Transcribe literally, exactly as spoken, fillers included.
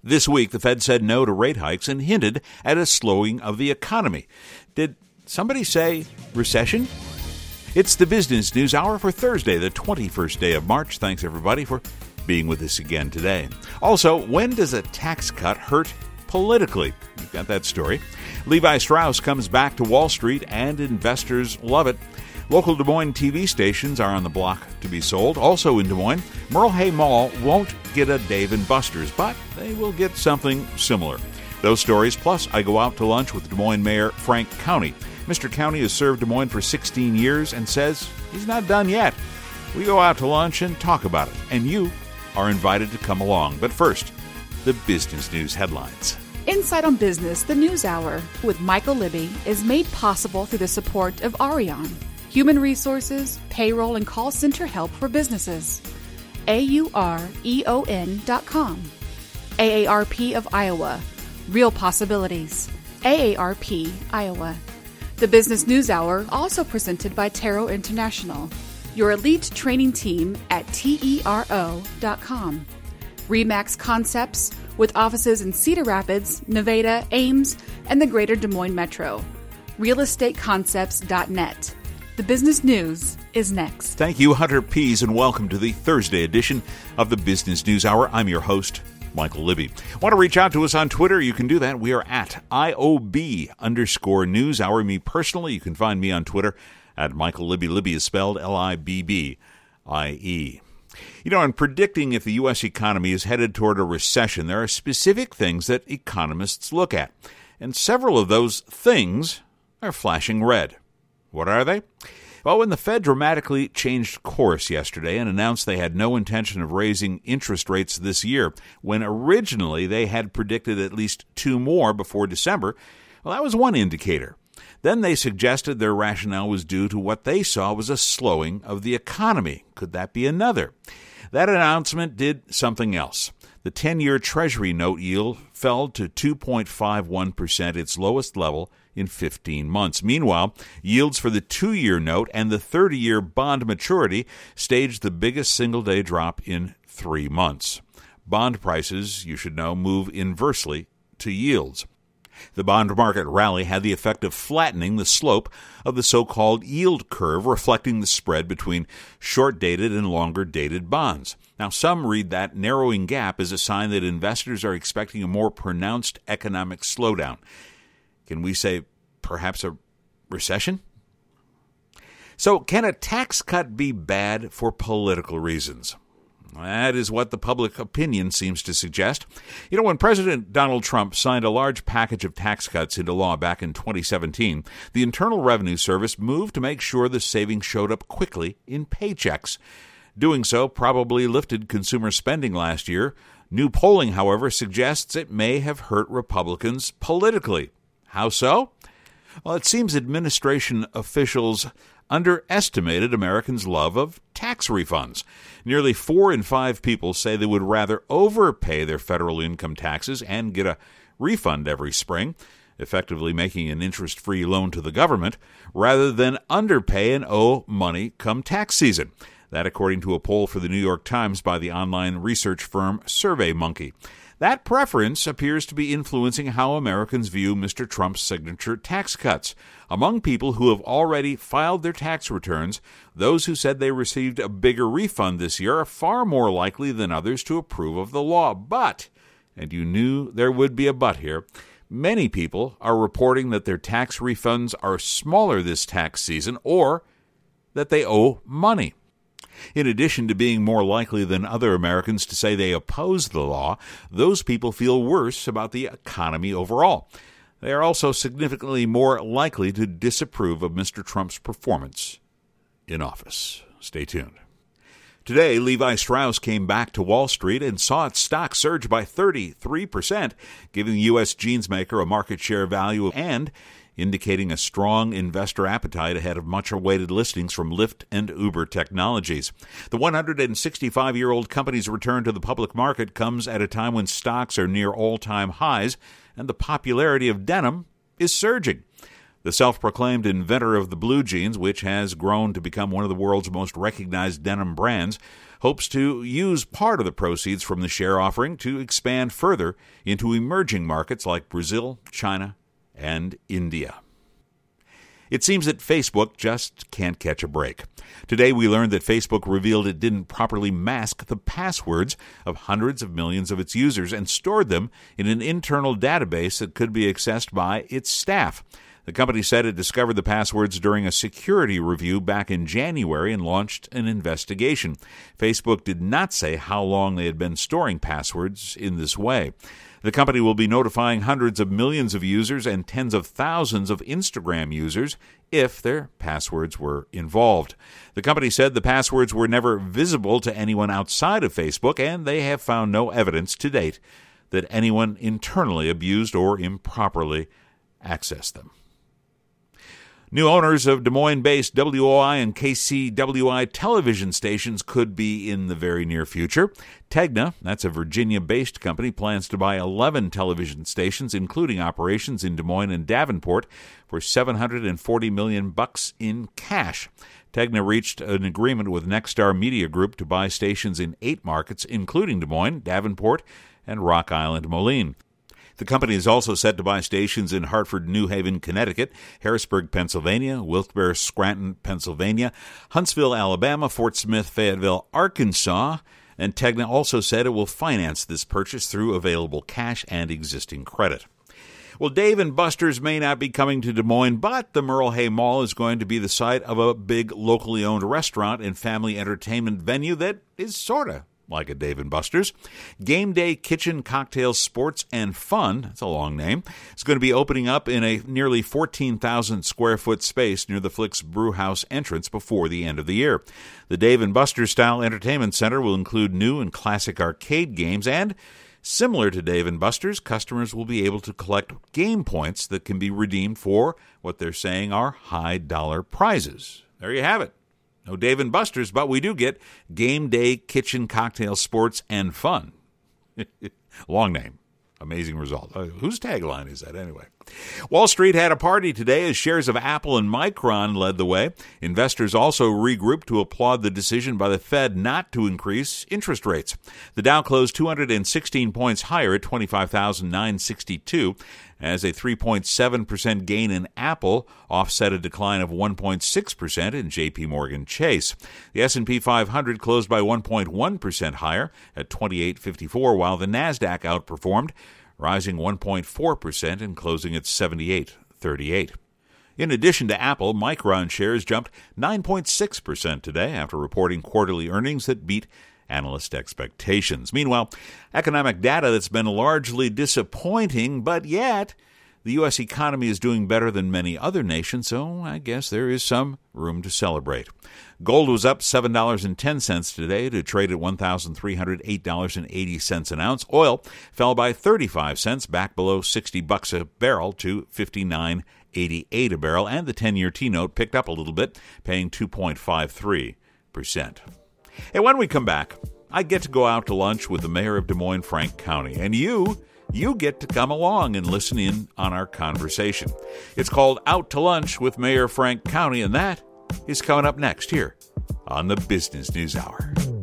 This week, the Fed said no to rate hikes and hinted at a slowing of the economy. Did somebody say recession? It's the Business News Hour for Thursday, the twenty-first day of March. Thanks, everybody, for being with us again today. Also, when does a tax cut hurt politically? You've got that story. Levi Strauss comes back to Wall Street, and investors love it. Local Des Moines T V stations are on the block to be sold. Also in Des Moines, Merle Hay Mall won't get a Dave and Buster's, but they will get something similar. Those stories, plus I go out to lunch with Des Moines Mayor Frank County. Mister County has served Des Moines for sixteen years and says he's not done yet. We go out to lunch and talk about it, and you are invited to come along. But first, the business news headlines. Insight on Business, the News Hour, with Michael Libby, is made possible through the support of Arion, human resources, payroll, and call center help for businesses. A U R E O N dot com. A A R P of Iowa. Real possibilities. A A R P, Iowa. The Business News Hour, also presented by Taro International, your elite training team at T E R O dot com. Remax Concepts, with offices in Cedar Rapids, Nevada, Ames, and the greater Des Moines Metro. real estate concepts dot net. The business news is next. Thank you, Hunter Pease, and welcome to the Thursday edition of the Business News Hour. I'm your host, Michael Libby. Want to reach out to us on Twitter? You can do that. We are at I O B underscore News Hour. Me personally, you can find me on Twitter at Michael Libby. Libby is spelled L I B B I E. You know, in predicting if the U S economy is headed toward a recession, there are specific things that economists look at. And several of those things are flashing red. What are they? Well, when the Fed dramatically changed course yesterday and announced they had no intention of raising interest rates this year, when originally they had predicted at least two more before December, well, that was one indicator. Then they suggested their rationale was due to what they saw was a slowing of the economy. Could that be another? That announcement did something else. The ten-year Treasury note yield fell to two point five one percent, its lowest level in fifteen months. Meanwhile, yields for the two-year note and the thirty-year bond maturity staged the biggest single-day drop in three months. Bond prices, you should know, move inversely to yields. The bond market rally had the effect of flattening the slope of the so-called yield curve, reflecting the spread between short-dated and longer-dated bonds. Now, some read that narrowing gap as a sign that investors are expecting a more pronounced economic slowdown. Can we say perhaps a recession? So, can a tax cut be bad for political reasons? That is what the public opinion seems to suggest. You know, when President Donald Trump signed a large package of tax cuts into law back in twenty seventeen, the Internal Revenue Service moved to make sure the savings showed up quickly in paychecks. Doing so probably lifted consumer spending last year. New polling, however, suggests it may have hurt Republicans politically. How so? Well, it seems administration officials underestimated Americans' love of tax refunds. Nearly four in five people say they would rather overpay their federal income taxes and get a refund every spring, effectively making an interest-free loan to the government, rather than underpay and owe money come tax season. That according to a poll for the New York Times by the online research firm SurveyMonkey. That preference appears to be influencing how Americans view Mister Trump's signature tax cuts. Among people who have already filed their tax returns, those who said they received a bigger refund this year are far more likely than others to approve of the law. But, and you knew there would be a but here, many people are reporting that their tax refunds are smaller this tax season or that they owe money. In addition to being more likely than other Americans to say they oppose the law, those people feel worse about the economy overall. They are also significantly more likely to disapprove of Mister Trump's performance in office. Stay tuned. Today, Levi Strauss came back to Wall Street and saw its stock surge by thirty-three percent, giving the U S jeans maker a market share value and indicating a strong investor appetite ahead of much-awaited listings from Lyft and Uber Technologies. The one hundred sixty-five-year-old company's return to the public market comes at a time when stocks are near all-time highs and the popularity of denim is surging. The self-proclaimed inventor of the blue jeans, which has grown to become one of the world's most recognized denim brands, hopes to use part of the proceeds from the share offering to expand further into emerging markets like Brazil, China, and India. It seems that Facebook just can't catch a break. Today we learned that Facebook revealed it didn't properly mask the passwords of hundreds of millions of its users and stored them in an internal database that could be accessed by its staff. The company said it discovered the passwords during a security review back in January and launched an investigation. Facebook did not say how long they had been storing passwords in this way. The company will be notifying hundreds of millions of users and tens of thousands of Instagram users if their passwords were involved. The company said the passwords were never visible to anyone outside of Facebook, and they have found no evidence to date that anyone internally abused or improperly accessed them. New owners of Des Moines-based W O I and K C W I television stations could be in the very near future. Tegna, that's a Virginia-based company, plans to buy eleven television stations, including operations in Des Moines and Davenport, for seven hundred forty million dollars bucks in cash. Tegna reached an agreement with Nexstar Media Group to buy stations in eight markets, including Des Moines, Davenport, and Rock Island, Moline. The company is also set to buy stations in Hartford, New Haven, Connecticut, Harrisburg, Pennsylvania, Wilkes-Barre, Scranton, Pennsylvania, Huntsville, Alabama, Fort Smith, Fayetteville, Arkansas, and Tegna also said it will finance this purchase through available cash and existing credit. Well, Dave and Buster's may not be coming to Des Moines, but the Merle Hay Mall is going to be the site of a big locally owned restaurant and family entertainment venue that is sort of like a Dave and Buster's. Game Day Kitchen, Cocktails, Sports, and Fun, that's a long name, it's going to be opening up in a nearly fourteen thousand square foot space near the Flick's Brewhouse entrance before the end of the year. The Dave and Buster's style entertainment center will include new and classic arcade games, and similar to Dave and Buster's, customers will be able to collect game points that can be redeemed for what they're saying are high-dollar prizes. There you have it. No Dave and Buster's, but we do get Game Day Kitchen, Cocktail, Sports, and Fun. Long name. Amazing result. Uh, whose tagline is that anyway? Wall Street had a party today as shares of Apple and Micron led the way. Investors also regrouped to applaud the decision by the Fed not to increase interest rates. The Dow closed two hundred sixteen points higher at twenty-five thousand nine hundred sixty-two as a three point seven percent gain in Apple offset a decline of one point six percent in J P Morgan Chase. The S and P five hundred closed by one point one percent higher at twenty-eight fifty-four, while the Nasdaq outperformed, rising one point four percent and closing at seventy-eight thirty-eight. In addition to Apple, Micron shares jumped nine point six percent today after reporting quarterly earnings that beat analyst expectations. Meanwhile, economic data that's been largely disappointing, but yet the U S economy is doing better than many other nations, so I guess there is some room to celebrate. Gold was up seven dollars and ten cents today to trade at one thousand three hundred eight dollars and eighty cents an ounce. Oil fell by thirty-five cents, back below sixty bucks a barrel to fifty-nine eighty-eight a barrel, and the ten-year T-note picked up a little bit, paying two point five three percent. And when we come back, I get to go out to lunch with the mayor of Des Moines, Frank County, and you You get to come along and listen in on our conversation. It's called Out to Lunch with Mayor Frank County, and that is coming up next here on the Business News Hour.